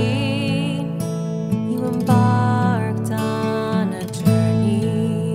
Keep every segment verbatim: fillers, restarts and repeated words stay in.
sixteen, you embarked on a journey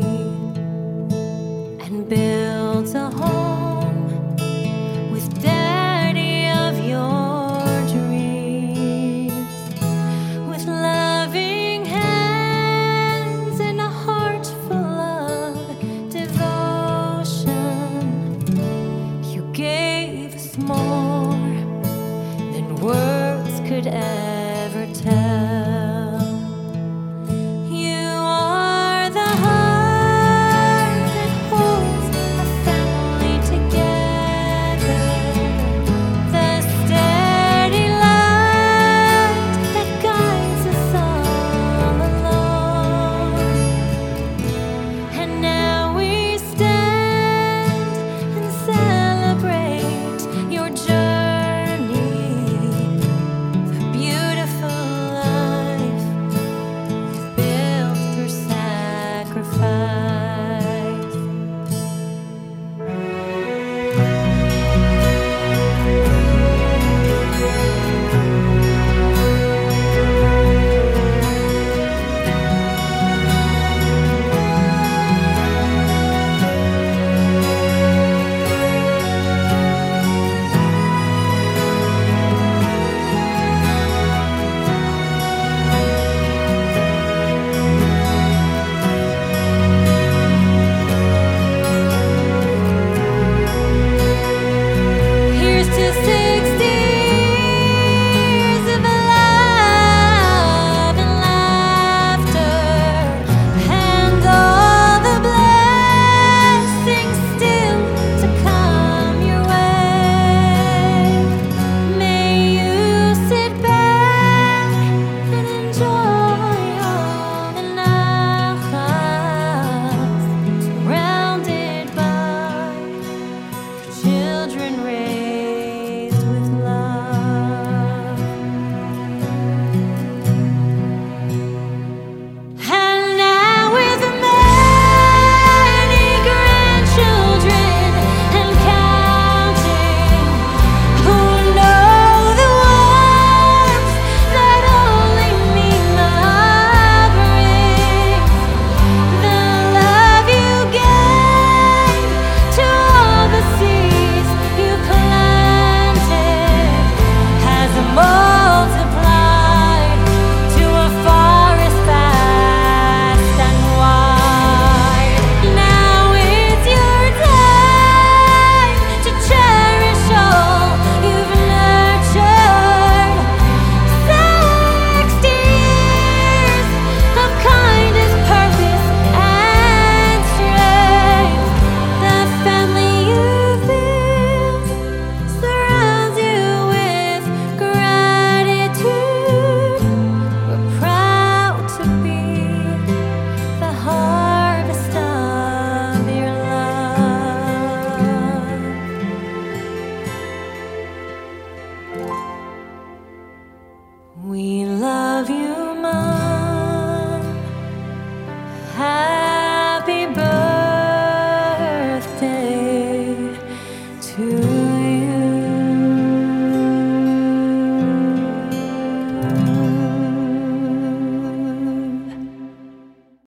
and built a home with daddy of your dreams, with loving hands and a heart full of devotion. You gave us more than words could ever tell. You are the heart that holds a family together, the steady light that guides us all along. And now we stand and celebrate your journey, the beautiful life you've built through sacrifice. Here's to sixty years of love and laughter, and all the blessings still to come your way. May you sit back and enjoy all the nachas, surrounded by children raised with love. And now with many grandchildren and counting, who know the warmth that only me love brings, the love you gave to all the seeds you planted has multiplied to a forest vast and wide. Now it's your time to cherish all you've nurtured. Sixty years of kindness, purpose, and strength. The family you've built surrounds you with gratitude. We're proud to be the harvest of your love. We love you.